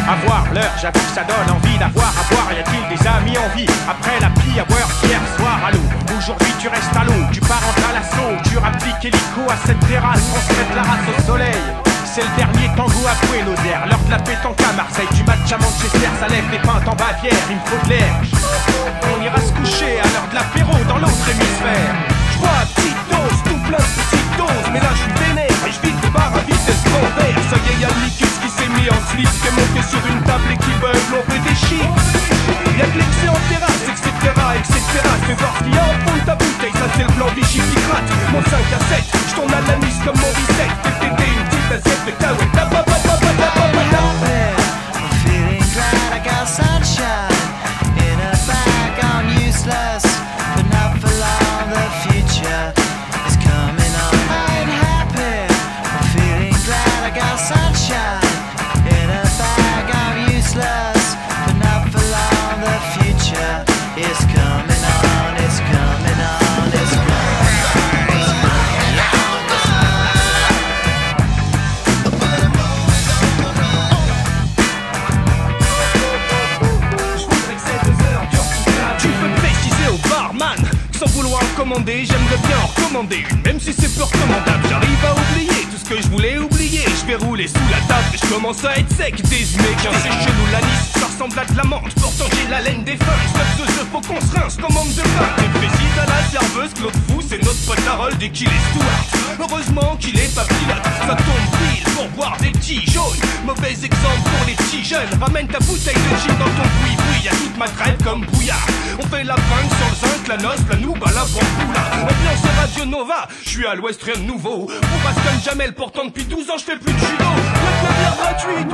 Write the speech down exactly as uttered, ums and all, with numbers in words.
Avoir l'heure, j'avoue que ça donne envie d'avoir à boire. Y a-t-il des amis en vie après la pluie à boire hier soir à l'eau? Aujourd'hui tu restes à l'eau, tu pars en à l'assaut, tu rappliques hélico à cette terrasse, transmettre la race au soleil. C'est le dernier tango à Buenos Aires, l'heure de la pétanque à Marseille, du match à Manchester, ça lève des pintes en Bavière, il me faut de l'air. On ira se coucher à l'heure de l'apéro dans l'autre hémisphère. J'vois petite dose, tout plein de petites doses, mais là j'suis vénère et j'vide le bar à vitesse grand vert. Ça y est, y'a le Licus qui s'est mis en slip, qui est monté sur une table et qui beugle, on veut des chics. Y'a de l'excès en terrasse, et cetera, et cetera. Fais voir ce qu'il y a en fond de ta bouteille, ça c'est le blanc des chipicrates. Mon cinq à sept, j'tourne à la mise comme mon bisect. T T T, une petite assiette de cahuètes. Ta pa pa pa pa pa pa pa pa. I'm feeling glad I got sunshine in a bag. I'm useless, but not for long. The future is coming on. I'm happy. I'm feeling glad I got sunshine in a bag. I'm useless, but not for long. The future is coming on. It's coming on. It's coming on. Sans vouloir commander, j'aimerais bien en recommander une, même si c'est peu recommandable. J'arrive à oublier tout ce que je voulais oublier. Je vais rouler sous la table et je commence à être sec. Désumé, qu'un c'est chelou l'anis, ça ressemble à de la menthe. Pourtant j'ai la laine des feuilles, sauf ce jeu faut qu'on se rince comme homme de pain. Et précise à la serveuse, Claude Fou, c'est notre pote Harold dès qu'il est Stuart. Heureusement qu'il est pas pilote, ça tombe pile pour boire des petits jaunes. Mauvais exemple pour les petits jeunes. Ramène ta bouteille de gin dans ton boui-boui, y'a toute ma crêpe comme brouillard. On fait la bringue sur le zinc, la noce, la nouba, la bamboula. Ambiance Radio Nova, je suis à l'ouest, rien de nouveau. Pour Aston Jamel, pourtant depuis douze ans je fais plus de judo. La clavière gratuite,